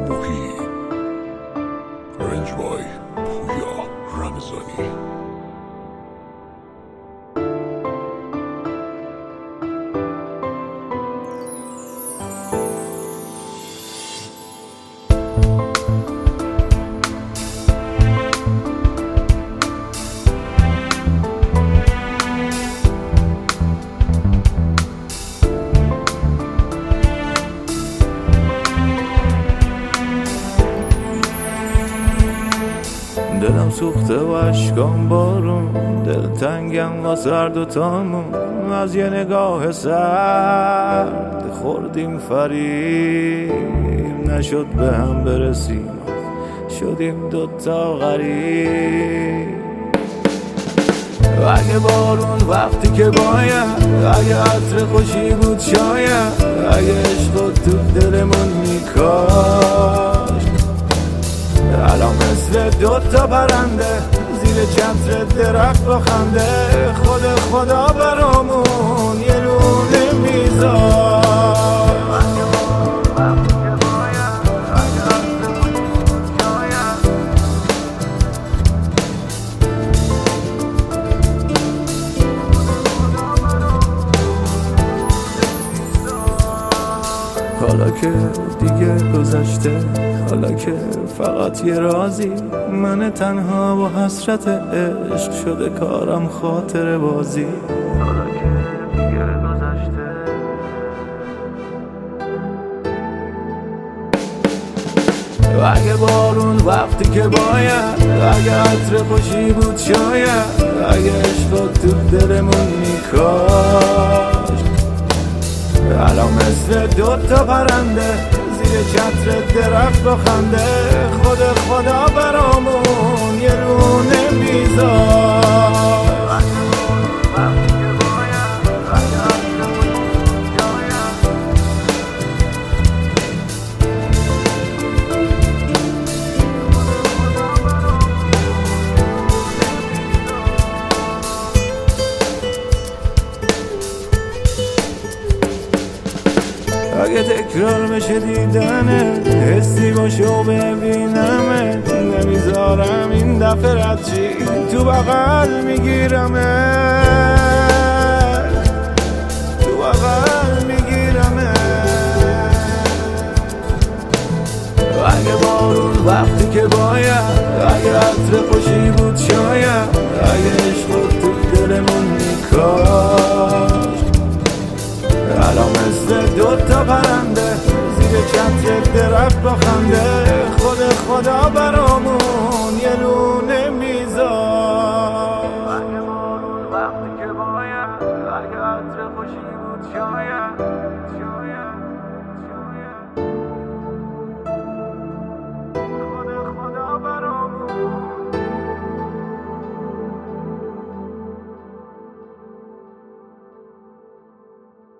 محیط رنجبای پویا رمضانی. دلم سوخته و اشکام بارون، دلتنگم واسه هر دوتامون. از یه نگاه سرد خوردیم فریب، نشد به هم برسیم، شدیم دوتا غریب. اگه بارون وقتی که باید، اگه عطر خوشی بود شاید، اگه عشق تو دلمون میکاش، الان مثل دوتا پرنده زیر چتر درخت بخنده. خدا برامون یه لونه میذار. حالا که دیگه گذشته، حالا که فقط یه رازی، من تنها و حسرت عشق شده کارم خاطر بازی. حالا که دیگه گذشته، اگه بارون وقتی که باید، اگه عطر خوشی بود شاید، اگه عشق تو دلمون میکاش، الان مثل دوتا پرنده زیر چتر درخت بخنده. خدا برامون یه لونه میذار. اگه تکرار بشه دیدنه، حسی باشه و ببینمه، نمیذارم این دفعه رد چی، تو بغل میگیرمه، تو بغل میگیرمه. اگه بارون وقتی که باید، اگه عطر خوشی بود شاید، اگه عشق تو دلمون میکاش، الان مثل دوتا پرنده زیر چتر درخت بخنده. خدا برامون یه لونه میذار. اگه بارون وقتی که باید، اگه عطر خوشی بود شاید،